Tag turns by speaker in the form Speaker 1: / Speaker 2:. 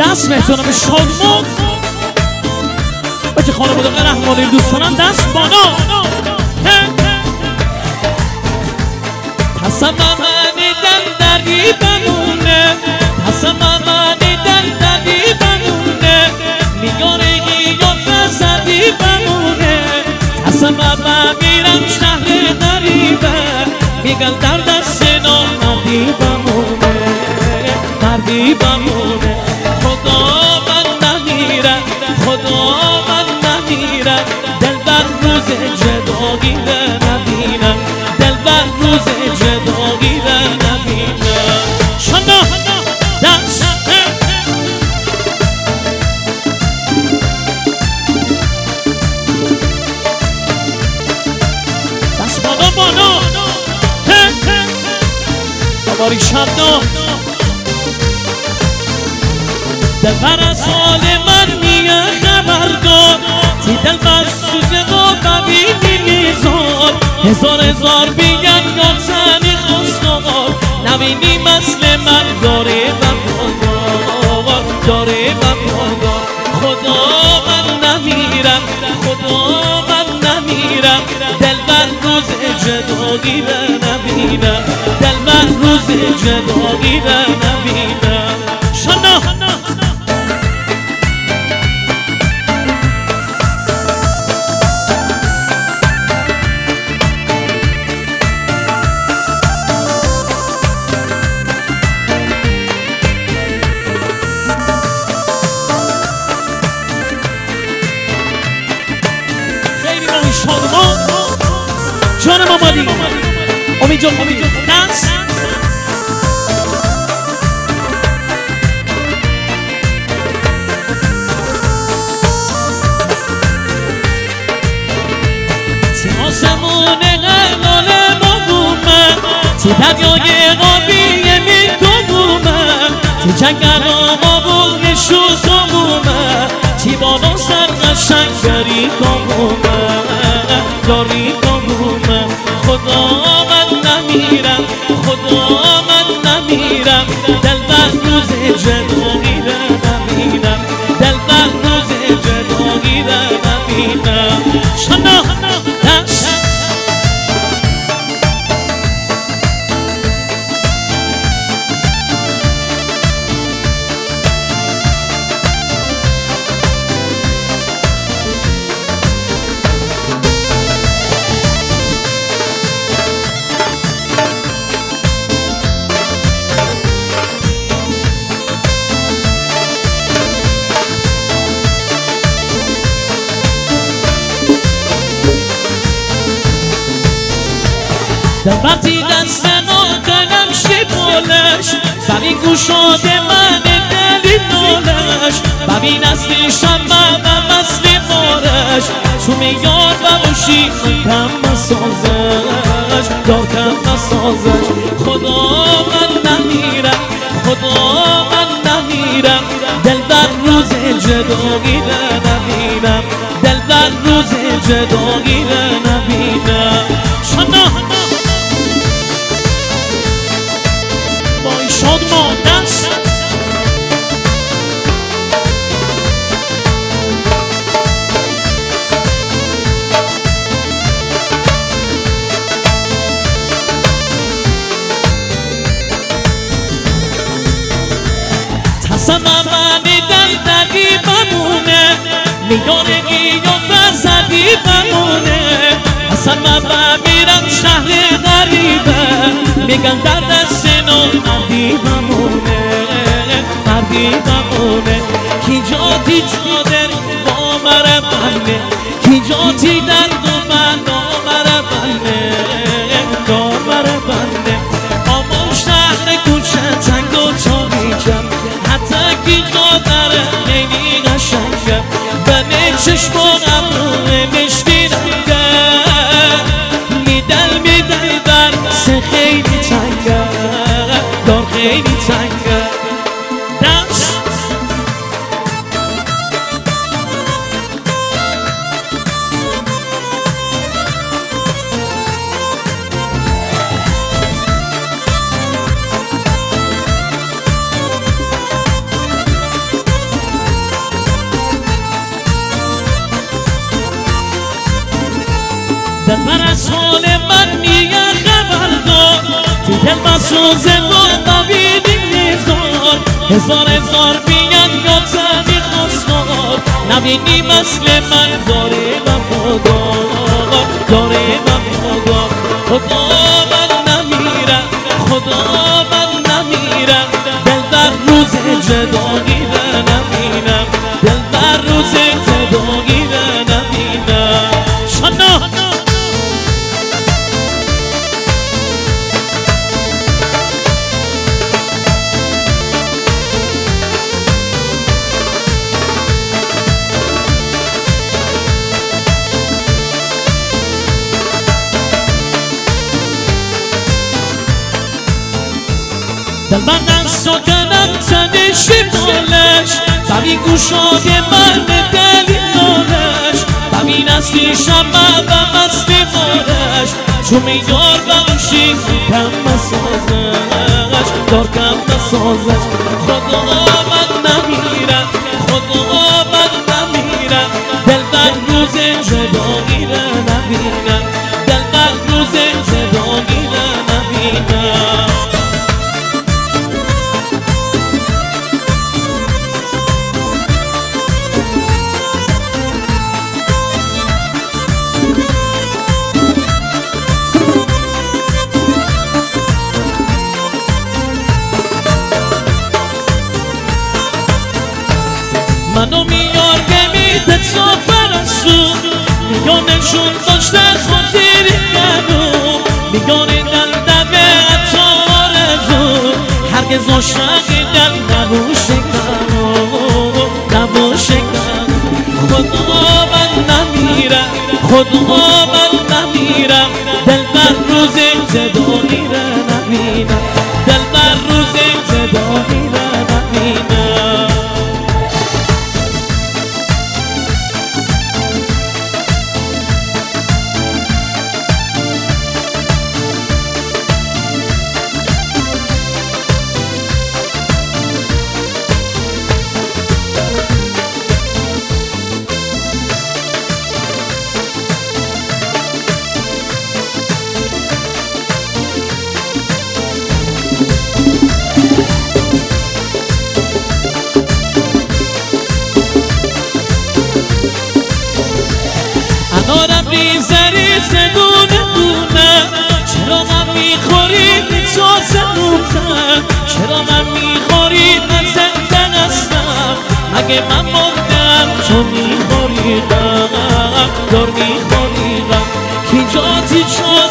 Speaker 1: دست به احترام شادمان بچه خانواده رحمانی دوستانم دست بالا. تصمم دل دری بمونه، تصمم دل دری بمونه، میگارگی یا فزدی بمونه، تصمم میرم شهر غریبه، میگن در دست نامردی بمونه، مردی بمونه. خدا من نمیرم، خدا من نمیرم، دل بر روز جدایی نبینم، دل بر روز جدایی نبینم. شانا دست دست بالا بالا باباری شبنا دل بر از حال من میگه خبردار، تی دل بر سوزه و ببینی میزار، هزار بیگن یا زنی خواستار، نبینی مثل من داره وفادار، داره وفادار. خدا من نمیرم، خدا من نمیرم، دل بر روز جدایی نبینم، دل بر روز جدایی نبینم. شانا جان مامادی امید جان دست تی آسمون قلال مبومه، تی دریای قابی میکنومه، تی جنگل آبون نشوز آبومه، تی بالا سر قشنگری کامومه، داری کامومه. خدا من نمیرم، خدا من نمیرم، دل بر روز جدایی نبینم، دل بر روز جدایی نبینم. شانا دست در وقتی دست ناکنم شیپولش، ببین گوشاده من دلی نالش، ببین اصلیشم من اصلی مارش، تو میاد باشی کم مسازش، دار کم مسازش. خدا من نمیرم، خدا من نمیرم، دل بر روز جدایی نبینم، دل بر روز جدایی نبینم. شانا شادمان دست تصمم دل دری بمونه، میدانگی یا فزدی بمونه، تصمم میرم شهر غریبه، میگن در دست نامردی بمونه، مردی بمونه. کی جاتی چادر بامر بنده، کی جاتی درد و من دامر بنده، دامر بنده. آمون شهر کوچه تنگ و تاریکم، حتی کی جا داره خیلی قشنگم، بنه چشم و ابروه مشتی رنگم، میدل در سه خیلی تنگه، دار خیلی تنگه. دست دلبر از حال من میگه خبردار تو دل مسوز با نبیدیم نیزار هزار بیان یا تنی خواستار نبینی مثل من داره وفادار داره وفادار خدا من نمیرم خدا من نمیرم دل در روز جدایی نبینم دل در روز جدایی نبینم شانا دل من سکنم تنشی مالش ببین گوشای من دلی دارش ببین اصلی شمع و مستی مالش چون میار بمشی کم مسازش دار کم مسازش خدا من نمیرم خدا من نمیرم دل در روز جدایی نبینم دل در روز جدایی نبینم منو میار بمیده تا فرسون میانشون داشته خاطری منو میانه دل دمه اتار ازون هرگز عاشقی دل نباشه نباشه خدا من نمیرم خدا من نمیرم دل بر روز جدایی نبینم دل بر روز جدایی نبینم انارم ریزه دونه دونه چرا من میخوری میتازه نوتن چرا من میخوری من زنده هستم مگه من مردم تو میخوری غم دار میخوری غم کی جاتی چون